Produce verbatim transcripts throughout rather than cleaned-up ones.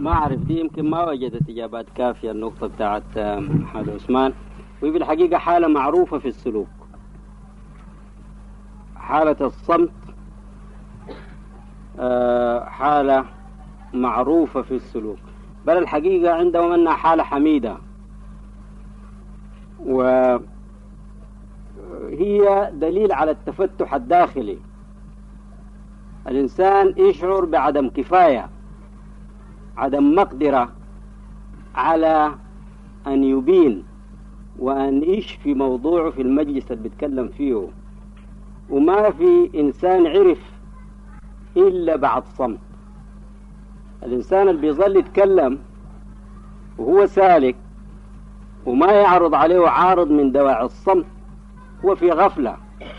ما أعرف دي يمكن ما وجدت إجابات كافية النقطة بتاعت محمد عثمان. وهي في الحقيقة حالة معروفة في السلوك، حالة الصمت حالة معروفة في السلوك، بل الحقيقة عندهم أنها حالة حميدة، وهي دليل على التفتح الداخلي. الإنسان يشعر بعدم كفاية، عدم مقدرة على أن يبين وأن يشفي موضوعه في المجلس اللي بيتكلم فيه، وما في إنسان عرف إلا بعد صمت. الإنسان اللي بيظل يتكلم وهو سالك وما يعرض عليه عارض من دواعي الصمت هو في غفلة.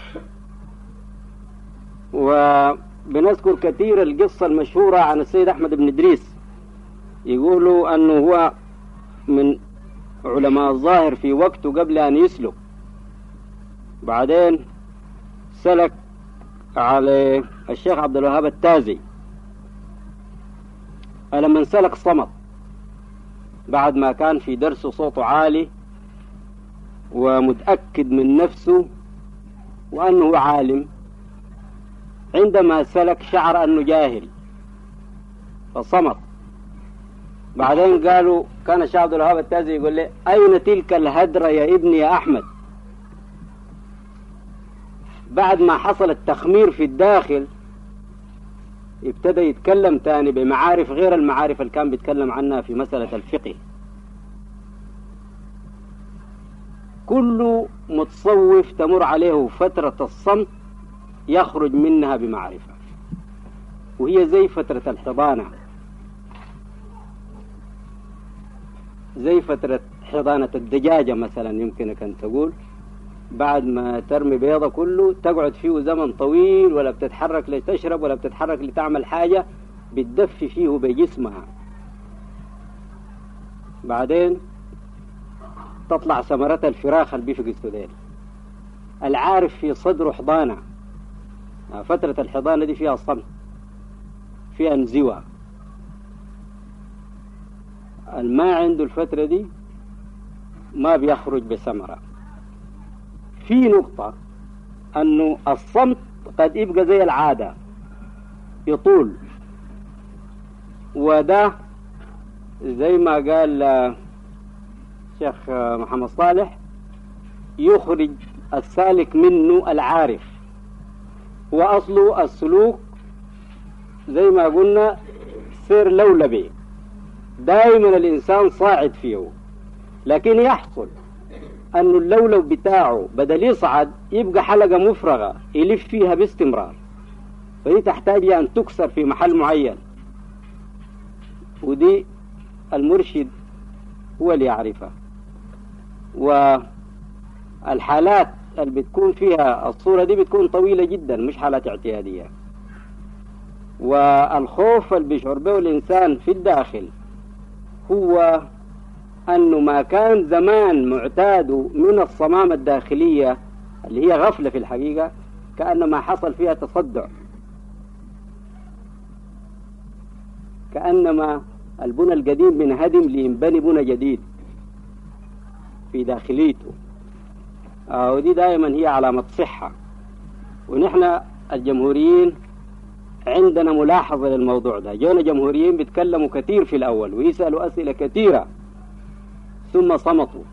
وبنذكر كثير القصة المشهورة عن السيد أحمد بن إدريس، يقولوا أنه هو من علماء الظاهر في وقته قبل أن يسلك، بعدين سلك على الشيخ عبد الوهاب التازي، فلما انسلك صمت بعد ما كان في درسه صوته عالي ومتأكد من نفسه وأنه عالم. عندما سلك شعر أنه جاهل فصمت. بعدين قالوا كان الشيخ عبد الوهاب التازي يقول لي أين تلك الهدرة يا ابني يا أحمد؟ بعد ما حصل التخمير في الداخل ابتدى يتكلم تاني بمعارف غير المعارف اللي كان بيتكلم عنها في مسألة الفقه. كل متصوف تمر عليه فترة الصمت يخرج منها بمعرفة، وهي زي فترة الحضانة، زي فترة حضانة الدجاجة مثلا. يمكنك أن تقول بعد ما ترمي بيضة كله تقعد فيه زمن طويل، ولا بتتحرك لتشرب ولا بتتحرك لتعمل حاجة، بتدفي فيه بجسمها. بعدين تطلع ثمرة الفراخ اللي بيفق السودان. العارف في صدره حضانة، فترة الحضانة دي فيها صمت، فيها انزوى. الما عنده الفترة دي ما بيخرج بثمرة. في نقطة أنه الصمت قد يبقى زي العادة يطول، وده زي ما قال الشيخ محمد صالح يخرج السالك منه العارف. وأصله السلوك زي ما قلنا سير لولبي، دائما الإنسان صاعد فيه، لكن يحصل أنه اللولو بتاعه بدل يصعد يبقى حلقة مفرغة يلف فيها باستمرار، فهي تحتاج أن تكسر في محل معين، ودي المرشد هو اللي يعرفها. والحالات اللي بتكون فيها الصورة دي بتكون طويلة جدا، مش حالات اعتيادية. والخوف اللي بيشعر به الإنسان في الداخل هو أنه ما كان زمان معتاد من الصمامة الداخلية اللي هي غفلة في الحقيقة، كأنما حصل فيها تصدع، كأنما البنى القديم بنهدم لينبني بنى جديد في داخليته. آه ودي دائما هي علامة صحة. ونحن الجمهوريين عندنا ملاحظة للموضوع ده. جونا جمهوريين بيتكلموا كثير في الأول ويسألوا أسئلة كثيرة، ثم صمتوا،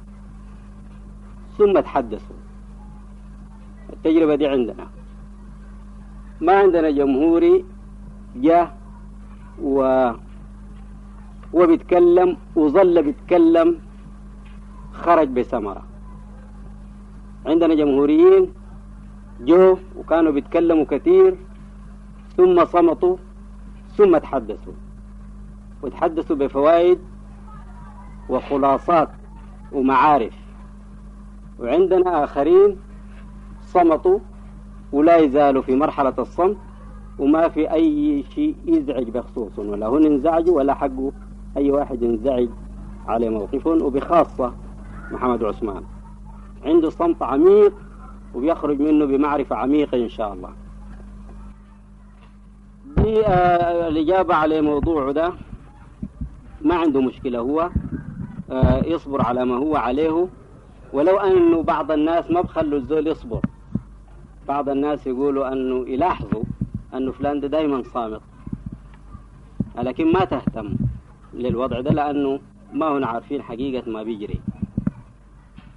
ثم تحدثوا. التجربة دي عندنا. ما عندنا جمهوري جاء و وبيتكلم وظل بيتكلم خرج بثمرة. عندنا جمهوريين جو وكانوا بيتكلموا كثير ثم صمتوا ثم تحدثوا، وتحدثوا بفوائد وخلاصات ومعارف. وعندنا آخرين صمتوا ولا يزالوا في مرحلة الصمت وما في أي شيء يزعج بخصوصهم، ولا هن ينزعجوا ولا حقه أي واحد ينزعج على موقفهم. وبخاصة محمد عثمان عنده صمت عميق وبيخرج منه بمعرفة عميقة إن شاء الله. دي آه الإجابة على موضوع ده. ما عنده مشكلة، هو يصبر على ما هو عليه، ولو أنه بعض الناس ما بخلوا الزول يصبر. بعض الناس يقولوا أنه يلاحظوا أنه فلان ده دايما صامت، لكن ما تهتم للوضع ده لأنه ما هن عارفين حقيقة ما بيجري.